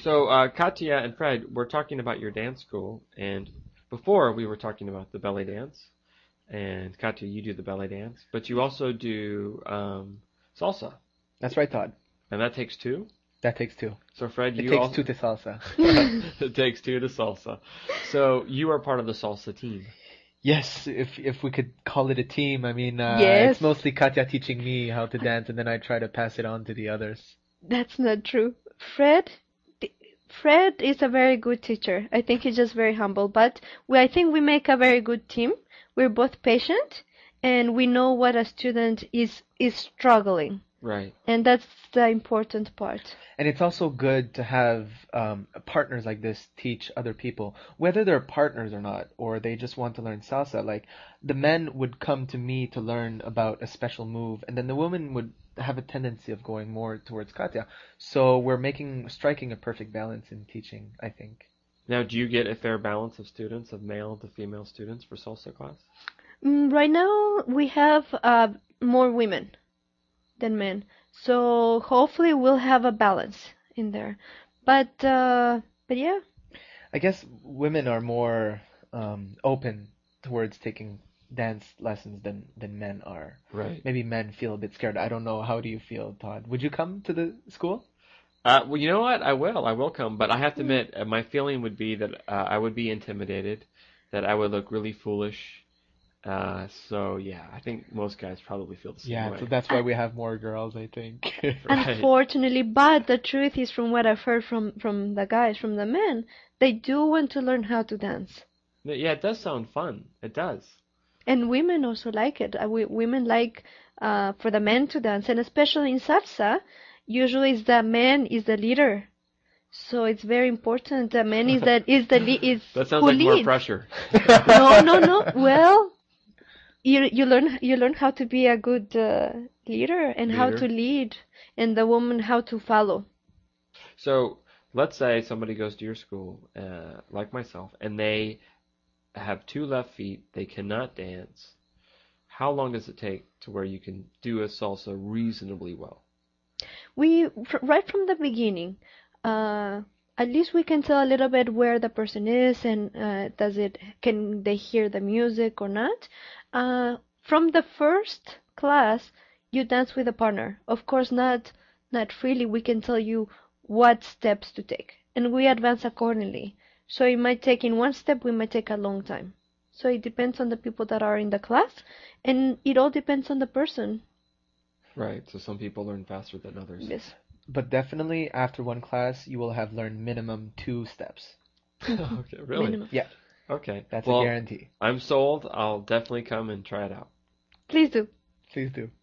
So, Katya and Fred, we're talking about your dance school, and before we were talking about the belly dance, and Katya, you do the belly dance, but you also do salsa, That's right, Todd. and that takes two. That takes two. So, Fred, It you takes also two to salsa. it takes two to salsa. So, you are part of the salsa team. Yes, if we could call it a team. I mean, Yes, it's mostly Katya teaching me how to dance, and then I try to pass it on to the others. that's not true. Fred is a very good teacher. I think he's just very humble, but I think we make a very good team. We're both patient, and we know what a student is struggling, Right. and that's the important part. And it's also good to have partners like this teach other people, whether they're partners or not, or they just want to learn salsa. Like the men would come to me to learn about a special move, and then the women would have a tendency of going more towards Katya. So we're striking a perfect balance in teaching, I think. Now, do you get a fair balance of students, of male to female students for salsa class? Right now, we have more women than men, so hopefully we'll have a balance in there. But yeah. I guess women are more open towards taking dance lessons than men are. Right. Maybe men feel a bit scared. I don't know. How do you feel, Todd? Would you come to the school? Well, you know what? I will. I will come, but I have to admit, my feeling would be that I would be intimidated, that I would look really foolish. So yeah, I think most guys probably feel the same Yeah, way. so that's why we have more girls, I think. Right. Unfortunately, but the truth is, from what I've heard from the guys, from the men, they do want to learn how to dance. Yeah, it does sound fun. It does. And women also like it. Women like for the men to dance, and especially in salsa, usually it's the man is the leader. So it's very important. The man is is That sounds who like more leads. pressure. No, no, no. Well, you learn how to be a good leader and how Leader. to lead, and the woman how to follow. So let's say somebody goes to your school, like myself, and they have two left feet. They cannot dance. How long does it take to where you can do a salsa reasonably well? Right from the beginning, uh, at least we can tell a little bit where the person is and can they hear the music or not. From the first class, you dance with a partner. Of course, not freely. We can tell you what steps to take, and we advance accordingly. So it might take in one step, we might take a long time. So it depends on the people that are in the class, and it all depends on the person. Right. So some people learn faster than others. Yes. But definitely after one class, you will have learned minimum 2 steps. Okay, really? Minimum. Yeah, Okay. that's Well, a guarantee. I'm sold. I'll definitely come and try it out. Please do. Please do.